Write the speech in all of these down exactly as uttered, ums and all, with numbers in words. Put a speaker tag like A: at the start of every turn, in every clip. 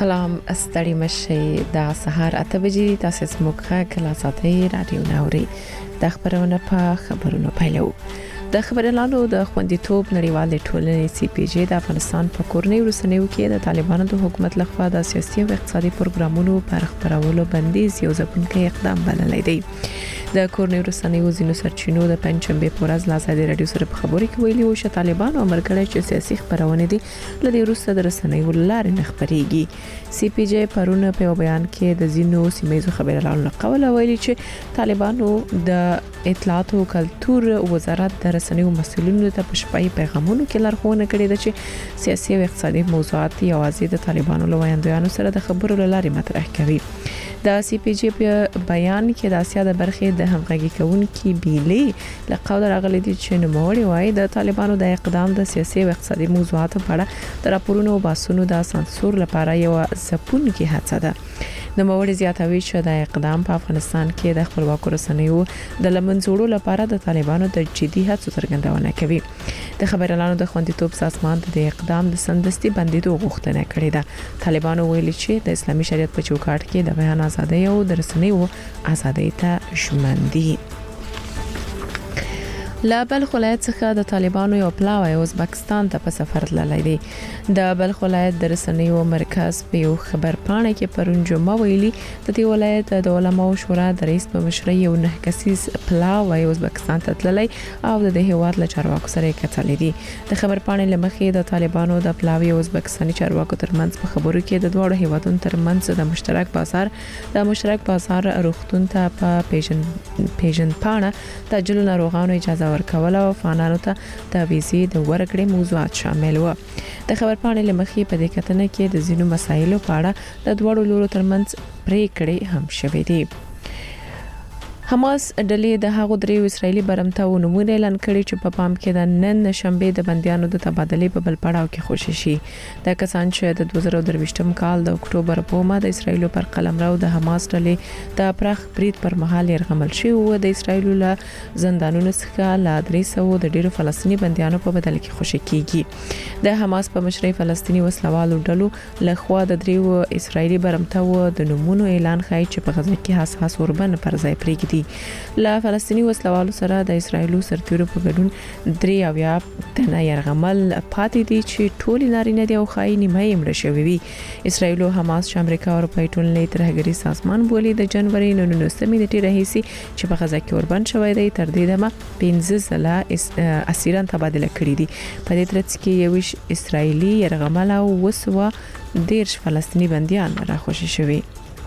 A: سلام ستړي مشي د سهار اته بجې تاسو سموخه کلا ساتي رادیو ناوري د خبرونه په خبرونو پیلو د خبرلانو د خوندیتوب نړیوال ټولنې سی پی جی د افغانستان په کورنۍ ورسنیو کې د طالبانو د حکومت لخوا د سیاسي او اقتصادي پروګرامونو پر خبرولو بندیز یو ځپونکي اقدام بللی دی د کورنۍ ورسنیو زینو سرچینو د پنځمبه پورز لازادي رادیو سره په خبري کې ویلي و چې طالبان او مرګړی چې سیاسي خبرونه دي لدی روسه د رسنیو لارې نه خبريږي سی پی جی پرونه په بیان کې د زینو سیمایي خبرلانو لقول ویلي چې طالبانو د اطلاعات او کلتور وزارت د رسنیو مسؤلینو ته په شپږ پیغامونو کې لارښوونه کړې ده چې سیاسي او اقتصادي موضوعات یوازې د طالبانو لویاندویانو سره د خبرو لارې مطرح کوي د سی پی جی په بیان کې د اسیا د برخې د همغږي کوونکې بیلې لقول راغلي دي چې نوموړي وايي د طالبانو د اقدام د سیاسي او اقتصادي موضوعاتو په اړه د راپورونو او باسونو د سانسور لپاره یو ځپونکې هڅه ده نوموړي زیاتوي چې د اقدام په افغانستان کې د خپلواک رسنیو د لمنځوړو لپاره د طالبانو د جدي هڅو څرګندونه کوي د خبرلانو د خوندیتوب سازمان د اقدام د سندستي بندیدو غوښتنه کړې ده طالبانو ویلي چې د اسلامي شریعت په چوکاټ کې د بیان ازادي او د رسنیو ازادي ته ژمن دي لا بلخ ولایت څخه د طالبانو یو پلاوی ازبکستان ته په سفر تللی دی د بلخ ولایت د رسنیو مرکز په یو خبر پاڼه کې پرون جمعه ویلي د دې ولایت د علماء شورا د رئیس په مشرۍ یو نه کسیز پلاوی ازبکستان ته تللی او د هیواد له چارواکو سره کتلې دي د خبر پاڼې لمخې د طالبانو د پلاوی ازبکستاني چارواکو ترمنځ په خبرو کې د دوه هیوادونو ترمنځ د مشترک بازار د مشترک بازار روغتون ته په پیژن پیژن پاڼه د جلو ناروغانو اجازه ورکول او افغانانو ته د ویزې د ورکړې موضوعات شامل و د خبر پاڼې لمخې په دې کتنه کې د زینو مسایلو په اړه د دوه لورو ترمنځ پریکړې هم شوې دي حماس ډلې د هغو دریو اسرایلی برمتاو نمونه اعلان کړی چې په پام کې د نن شنبه د بنديانو د تبادلې په بل پړاو کې خوشی شي د کسان چې د دوه زره درویشتم کال د اکتوبر په ما د اسرایلو پر قلمرو د حماس ډلې د پرخ برید پر مهال يرغمل شي او د اسرایلو له زندانونو څخه لا درې سوه د ډیرو فلسطینی بنديانو په بدل کې خوشی کیږي د حماس په مشرۍ فلسطینی وسلوالو ډلو لخوا د دریو اسرایلی برمتاو د نمونه اعلان خای چې په غزه کې حساس اوربن پر ځای پریږدي لا فلسطینی وسلوالو سره د اسرایلو سرتیرو په ګډون درې او یا تنه يرغمل پاتې دي چې ټول نارینه دي او خايني مې مړ شوی وي اسرایلو حماس چې امریکا او اروپای ټولنې ترهګری سازمان بولی د جنوري نولسمې نیټې راهیسي چې په غزه کې اوربن شوی دی تر دې دمه پنځه ځله اسیران تبادله کړي دي په دې ترڅ کې یو اسرایلی يرغمل او وسوه دیرش فلسطینی بنديان راخوشي شوی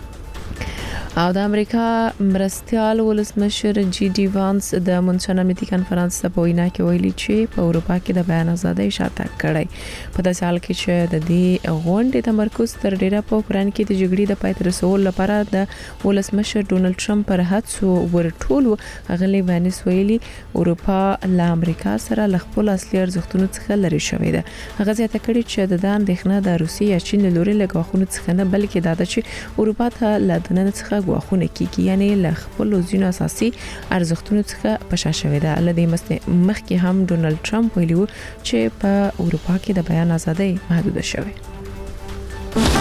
A: او د امریکا مرستيال ولسمشر جی ډي وانس د منشن امنیتي کانفرنس په وینا کې ویلي چې په اروپا کې د بیان ازادۍ شاته کړی په داسې حال کې چې د دې غونډې تمرکز تر ډیره په اوکران کې د جګړې د پای ته رسولو لپاره د ولسمشر ډونالد ټرمپ پر هڅو ورټول غلي وانس ویلي اروپا له امریکا سره ل خپل اصلي ارزښتونو څخه لري شوې ده هغه زیاته کړي چې د دان دښنه د روسي یا چین لوري لګوخونو څخه نه بلکې دا چې اروپا ته له دننه څخه غواخونه کیږي یعنی له خپل ځینو اساسي ارزښتونو څخه پشا شوې ده لدې مخکې هم ډونالد ټرمپ ویلي چې په اروپا کې د بیان ازادي محدود شوه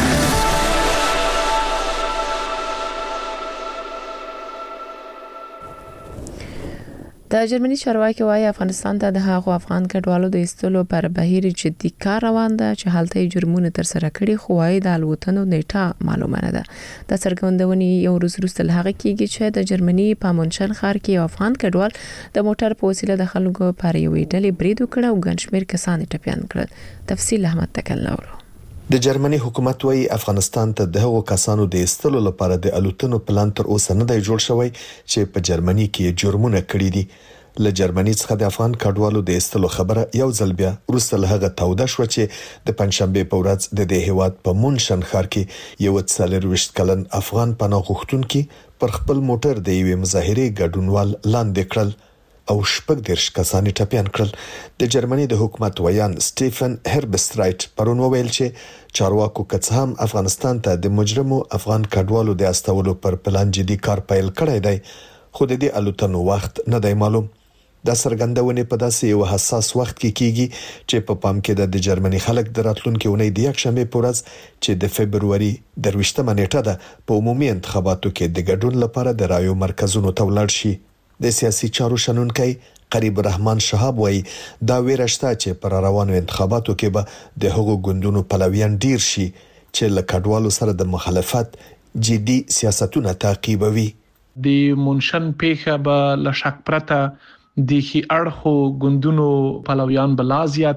A: د جرمني چارواکي وايي افغانستان ته د هغو افغان کډوالو د ایستلو پر بهیر جدي کار روان ده چې حالته جرمونه تر سره کړي خو وايي د الوتنو نیټه معلومه نه ده د څرګندونې یو ورځ وروسته له هغه کېږي چې د جرمني په مونشن ښار کې یو افغان کډوال د موټر په وسیله د خلکو پر یوې ډلې برید وکړ او ګڼ شمېر کسان ټپيان کړل تفصیل احمد تکلنورو
B: د جرمني حکومت وايي افغانستان ته د هغو کسانو د ایستلو لپاره د الوتنو پلان تر اوسه نه دی جوړ شوی چې په جرمني کې جرمونه کړی دي له جرمني څخه د افغان کډوالو د ایستلو خبره یو ځل بیا وروسته له هغه توده شو چې د پنځشنبه په ورځ د دې هیواد په مونشن ښار کې یو څلرويشت کلن افغان پناه غوښتونکي پر خپل موټر د یوې مظاهرې ګډونوال لاندې کړل او شپږ دیرش کسان ټپيان کړل د جرمني د حکومت ویان سټيفن هربسترایټ پرون وویل چې چارواکو کڅ هم افغانستان ته د مجرمو افغان کډوالو د استولو پر پلان جدي کار پیل کړی دی خو د دې الوتنو وخت نه دی معلوم د څرګندونې په داسې یو حساس وخت کې کیږي چې په پام کې د جرمني خلک د راتلونکي اونۍ د یک شنبه په ورځ چې د فبرवरी د ویشتمه نیټه ده په عمومي انتخاباتو کې د ګډون لپاره د رایو مرکزونو ته ولاړ شي. د سیاسي چارو شنونکي قریب الرحمن شهاب وایي دا ویره شته چې پر روانو انتخاباتو کې به د هغو ګوندونو پلویان ډیر شي چې له کډوالو سره د مخالفت جدي سیاستونه تعقیبوي.
C: د منشن پیښه به له شک پرته د خي اړخو ګوندونو پلویان بلا زیات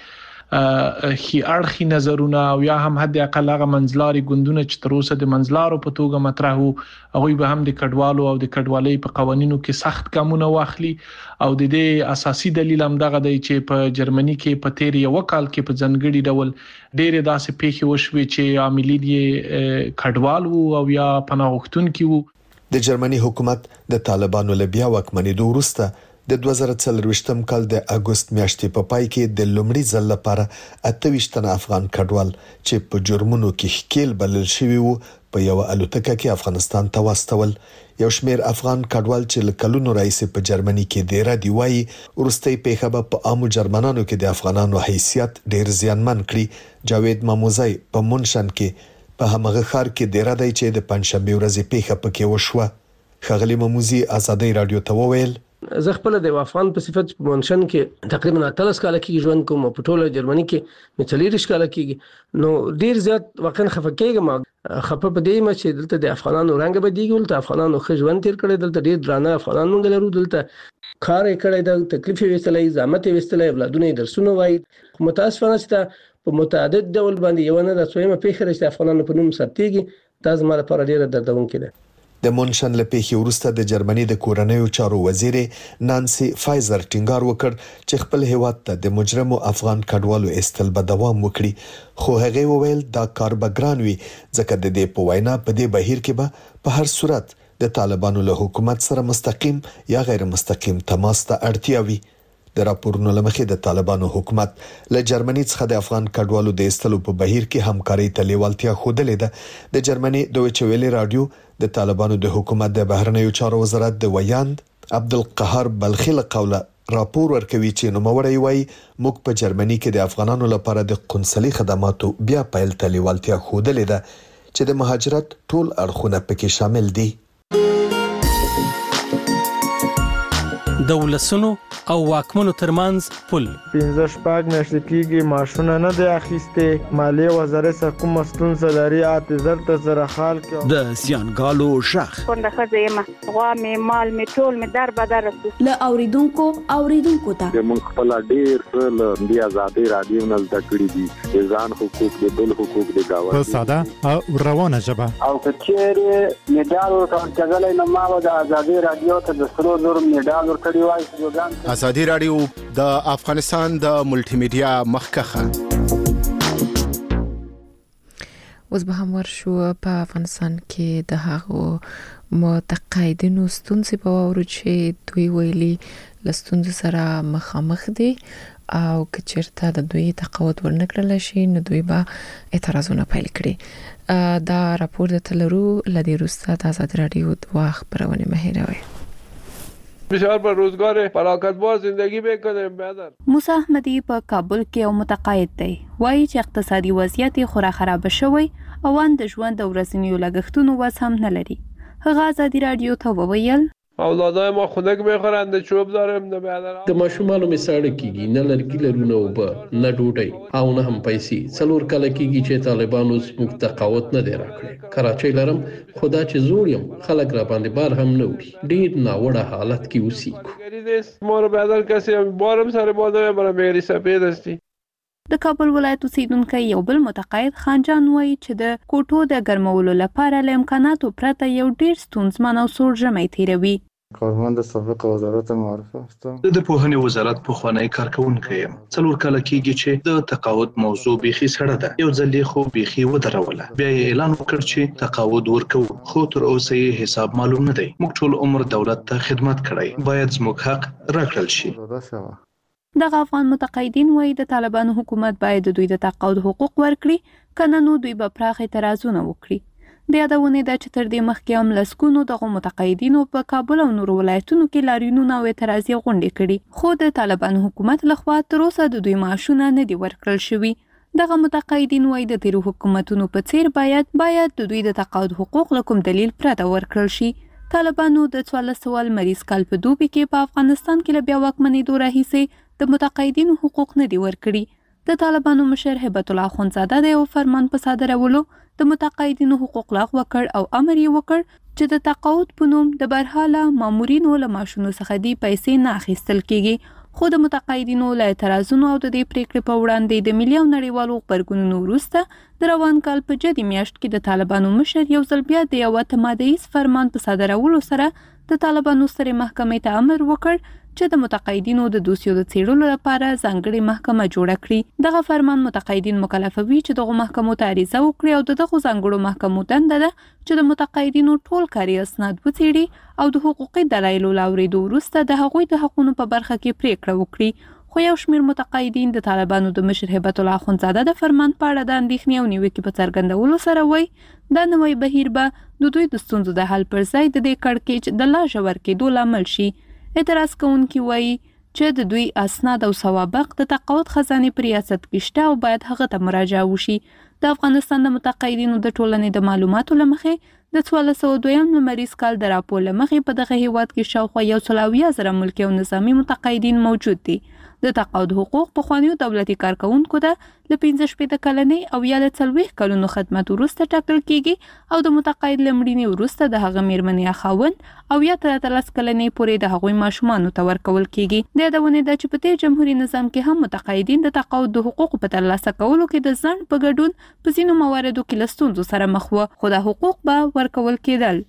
C: کړي خي اړخي نظرونه او یا هم حد اقل هغه منځلاري ګوندونه چې تر اوسه د منځلارو په توګه مطرح وو هغه به هم د کډوالو او د کډوالۍ په قوانینو کې سخت ګامونه واخلي او د دې اساسي دلیل هم دغه دی چې په جرمني کې په تیر یو کال کې په ځنګړي ډول ډېر داسې پیښې وشوي چې عاملین یې کډوال وو او یا پناه غوښتونکي وو.
B: د جرمني حکومت د طالبانو له بیا واکمنېدو وروسته د دوه زره څلرویشتم کال د اګوست میاشتې په پای کې د لومړي ځل لپاره اته ویشت تنه افغان کډوال چې په جرمونو کې ښکیل بلل شوي وو په یو الوتکه کې افغانستان ته واستول. یو شمېر افغان کډوال چې له کلونو راهیسې په جرمني کې ډیر دی وایي ورستۍ پیښه به په عامو جرمنانو کې د افغانانو حیثیت ډیر زیانمن کړي. جاوید ماموزی په منشن کې په همغه خار کې ډیر دی چې د پنځشنبه ورځې پیښه پکې وشوه. خغلی ماموزی آزادۍ رادیو ته وویل
D: زه خپل د افغان په صفت په منشن کې تقریبا اتلس کال کې ژوند کوم په ټوله جرمني کې مچلیریش کال کې نو ډیر زیات واقعا خفه کېږم خفه په دې ما چې دلته د افغانانو رنګ بدیږي ولته افغانانو خو ژوند تیر کړی دلته ډیر درانه افغانان مونږ لرو دلته کار یې کړی د تکلیف وستلې زحمت وستلې اولادونه درسونه وای متاسفانه چې په متعدد ډول باندې یو نه د څویمه پیښه رسته افغانانو په نوم ثبتېږي دا زموږ لپاره ډیره دردونکې ده.
B: د مونشن له پیښې وروسته د جرمني د کورنیو چارو وزیر نانسي فایزر ټینګار وکړ چې خپل هیواد ته د مجرمو افغان کډوالو استل به دوام وکړي خو هغه وویل دا کار به ګران وي ځکه د دې په وینا په دې بهیر کې به په هر صورت د طالبانو له حکومت سره مستقیم یا غیر مستقیم تماس ته اړتیا وي. د راپورونو لمخې د طالبانو حکومت له جرمني څخه د افغان کډوالو د استلو په بهیر کې همکاري ته لیوالتیا خوده. د جرمني دویچه ویلي رادیو د طالبانو د حکومت د بهرنیو چارو وزارت د ویاند عبدالقهار بلخی له قوله راپور ورکوي چې نوموړی وایي موږ په جرمني کې د افغانانو لپاره د قنصلي خدماتو بیا پیل ته لیوالتیا خوده چې د مهاجرت ټول اړخونه پکې شامل دي.
E: د ولسونو او واکمنو ترمنځ پل
F: پنځه شپږ میاشتې کېږي معاشونه نه دی اخیستې مالیې وزارت سره کوم ستونزه لري اته زر ته زره خال کې
E: د زیانګالو شخ
G: څنګه خځه یم غوا مې مال مې ټول مې در بدر
H: له اوریدونکو اوریدونکو ته
I: موږ خپل ډیر له دی آزادۍ رادیو نه زده کړی دي ځان حقوق د بل حقوق د گاوند
J: په ساده او روانه ژبه
I: او کچېره میډال ورکړل کېدل نو ما د آزادۍ رادیو ته د سرو زر میډال ورکړی وای.
K: آزادۍ رادیو د افغانستان د ملټي میډیا مخکخه.
A: اوس به هم ورشو په افغانستان کې د هغو متقاعدینو ستونزې په واورو چې دوی ویلي له ستونزو سره مخامخ دي او که چېرته د دوی تقاعد ورنکړل شي نو دوی به اعتراضونه پیل کړي. دا راپور د تلرو لدی روستا د آزادۍ رادیو د خبرونه مهیروي.
C: بسیار پر روزگار فراغتبار زندگی بکنه.
H: موسی احمدی په کابل کې یو متقاعد دی وایي چې اقتصادي وضعیت خورا خراب شوی او د ژوند او ورځنیو لګښتونو وس هم نه لري. هغه آزادۍ رادیو ته وویل
C: اولادای ما خنک میخورند چوب دارم نه بیادر
D: د ماشومانو می ساړه کیږي نه لرګي لرونه او به نه ډوډۍ او نه هم پیسې څلور کال کیږي چې طالبانو زموږ تقاوت نه دی راکړي. کراچۍ لرم خدا چې زوړ یم خلک را باندې بار هم نه وړي ډیر ناوړه حالت کې اوسېږو.
C: مور بیادر کسی بارم سره باندې برا مېری سپید استی.
H: د کابل ولایت اوسیدونکو یو بل متقاعد خانجان وایي چې د کوټو د ګرمولو لپاره له امکاناتو پرته یو ډیر ستونزمن او سوړ ژمی تیروي.
F: کارمند سابق وزارت معارف هستم.
L: د پوهنې وزارت پخوانی کارکونکی یم. څلور کاله کېږي چې د تقاعد موضوع بیخي سړه ده. یو ځل یې خو بیخي ودروله. بیا یې اعلان وکړ چې تقاعد ورکوو خو تر اوسه یې حساب معلوم نه دی. موږ ټول عمر دولت ته خدمت کړی باید زموږ حق راکړل شي.
H: دغه افغان متقاعدین وایي د طالبانو حکومت باید د دوی د تقاعد حقوق ورکړي کنه نو دوی به پراخ اعتراضونه وکړي. د یادونې ده چې تر دې مخکې هم لسګونو دغه متقاعدینو په کابل او نورو ولایتونو کې لاریونونه او اعتراضي غونډې کړي، خو د طالبانو حکومت لخوا تر اوسه د دوی معاشونه نه دي ورکړل شوي. دغه متقاعدین وايي د تیرو حکومتونو په څیر باید باید د دوی د تقاعد حقوق له کوم دلیل پرته ورکړل شي. طالبانو د څوارلس سوه لمریز کال په دوبي کې په افغانستان کې له بیا واکمنېدو راهیسې د متقاعدینو حقوق نه دي ورکړي. د طالبانو مشر هبت الله اخوندزاده د یو فرمان په صادرولو د متقاعدینو حقوق لغوه کړ او امر یې وکړ چې د تقاعد په نوم د برحاله مامورینو له معاشونو څخه دی پیسې نه اخیستل کیږي. خو د متقاعدینو له اعتراضونو او د دې پریکړې په وړاندې د ملي او نړیوالو غبرګونونو وروسته د روان کال په جدي میاشت کې د طالبانو مشر یو ځل بیا د یوه تمادیز فرمان په صادرولو سره د طالبانو سترې محکمې ته امر وکړ چې د متقاعدینو د دوسیو د څېړلو لپاره ځانګړې محکمه جوړه کړي. دغه فرمان متقاعدین مکلفوي چې دغه محکمو ته عریضه وکړي او دغه ځانګړو محکمو دنده ده چې د متقاعدینو ټول کاري اسناد وڅېړي او د حقوقي دلایلو له اورېدو وروسته د هغوی د حقونو په برخه کې پریکړه وکړي. خو یو شمېر متقاعدین د طالبانو د مشر هبت الله اخوندزاده د فرمان په اړه د اندېښنې او نیوکې په څرګندولو سره وایي دا نوی بهیر به د دوی د ستونزو د حل پر ځای د دې کړکېچ د لا ژور کېدو لامل شي. اعتراض کوونکي وایي چې د دوی اسناد او سوابق د تقاعد خزانې په ریاست کې شته او باید هغه ته مراجعه وشي. د افغانستان د متقاعدینو د ټولنې د معلوماتو له مخې د څوارلس سوه دویم لمریز کال د راپور له مخې په دغه هیواد کې شاوخوا یو سل اویا زره ملکي او نظامي متقاعدین موجود دي. د تقاعد حقوق پخوانیو دولتي کارکوونکو ته له پنځه شپېته کلنۍ او یا له څلوېښت کلونو خدمت وروسته ټاکل کیږي او د متقاعد له مړینې وروسته د هغه میرمنې یا خاوند او یا تر اتلس کلنۍ پورې د هغوی ماشومانو ته ورکول کیږي. د یادونې ده چې په دې جمهوري نظام کې هم متقاعدین د تقاعد د حقوقو په ترلاسه کولو کې د ځنډ په ګډون په ځینو مواردو کې له ستونزو سره مخ وو، خو دا حقوق به ورکول کېدل.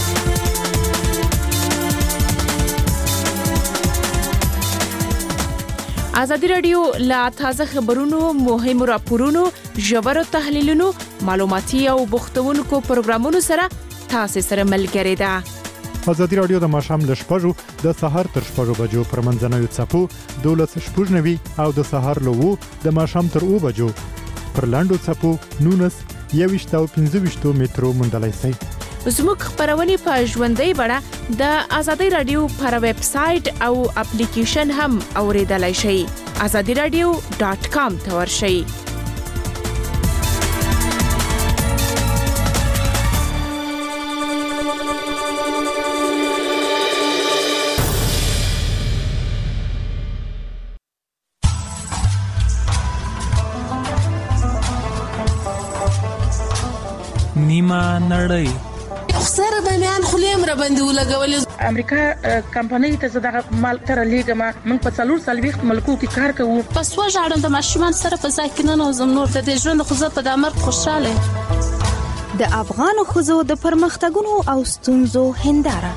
A: ازادي راډیو لا تازه خبرونو، مهمو راپورونو، ژورو تحلیلونو، معلوماتي او بوختونکو پروګرامونو سره تاسو سره ملګری ده.
J: ازادي راډیو د ماښام له شپږو د سهار تر شپږو بجو پر منځنوي څپو دولس شپږ نوي او د سهار له اوو د ماښام تر اوو بجو پر لاندو څپو نونس یوویشت او پنځه ویشت مترو موندلای شئ.
A: زموږ خبرونه په ژوندۍ بڼه د ازادي راډیو پر ویب سټ او اپلیکیشن هم اوریدلای شئ. ازادي راډیو ډاٹ کام ته ورشئ.
E: نیمه نړۍ
M: سره د میان خلیم را باندې ولګولې.
N: امریکا کمپنۍ ته زړه مال تر لېګما موږ په څلور سلويخت ملکو کې کار کوو.
M: پس و ژړم د ماشومان سره په ځای کې نه نوزم نور د ژوند خو زه په دمر خوشاله.
O: د افغان خزو د پرمختګونو او ستونزو هنداره.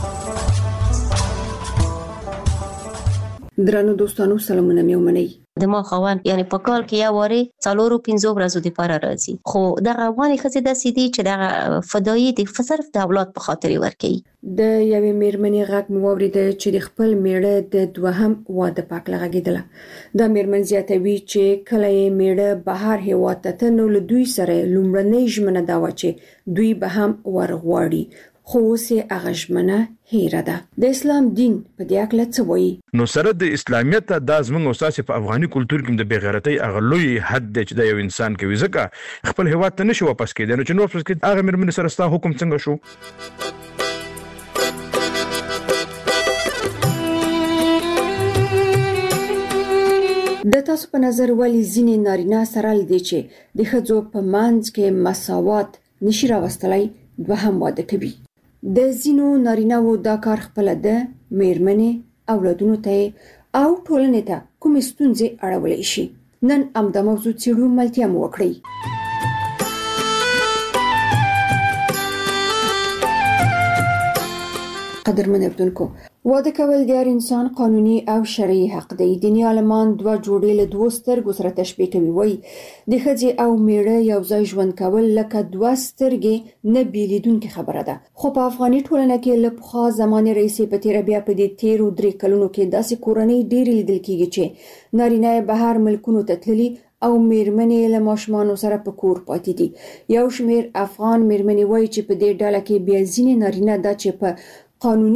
P: درنو دوستانو سلامونه مې ومنئ.
Q: د ما خوان یعنی په کال کې یا واره څلورو پنځو ورځو لپاره راځي، خو دغه افغاني ښځې داسې دي چې دغه فدایي د صرف د اولاد په خاطر ورکوي.
P: د یوې میرمنې غږ مو واورېده چې د خپل میړه د دوهم واده په اړه غږېدله. دا میرمن زیاتوي چې کله یې میړه بهر هیواد ته ته نو له دوی سره لومړنۍ ژمنه دا وه چې دوی به هم ورغواړي، خو اوس یې هغه ژمنه هیره ده. د اسلام دین په دې اړه څه وایي؟
R: نو سره د اسلامیت د زموږ استاد په افغاني کلچر کې د بغیرتۍ اغلوی حد چې د یو انسان کوي، ځکه خپل هیواد ته نشي واپس کېدای. نو چې نو واپس کېد هغه مرمن سره ستا حکم څنګه شو؟
P: د تاسو په نظر ولې ځینې نارینه سره لدی چې د ښځو په منځ کې مساوات نشي راوستلای دوهم واده کوي؟ د ځینو نارینه‌وو دا کار خپله د میرمنې اولادونو ته او ټولنې ته کومې ستونزې اړولی شي؟ نن همدا موضوع څېړو، ملتیا مو وکړئ. قدرمن اردوونکو، واده کول د هر انسان قانوني او شرعي حق دی. دیني عالمان دوه جوړې له دوو سترګو سره تشبیه کوي. وایي د ښځې او میړه یو ځای ژوند کول لکه دوه سترګې نه بیلیدونکې خبره ده. خو په افغاني ټولنه کې له پخوا زمانې راهیسې په تېره بیا په دې تېرو درې کلونو کې داسې کورنۍ ډېرې لیدل کېږي چې نارینه یې بهر ملکونو ته تللي او میرمنې له ماشومان سره په کور پاتې دي. یو شمېر افغان میرمنې وایي چې په دې ډله کې بیا ځینې نارینه دا چې په قانوني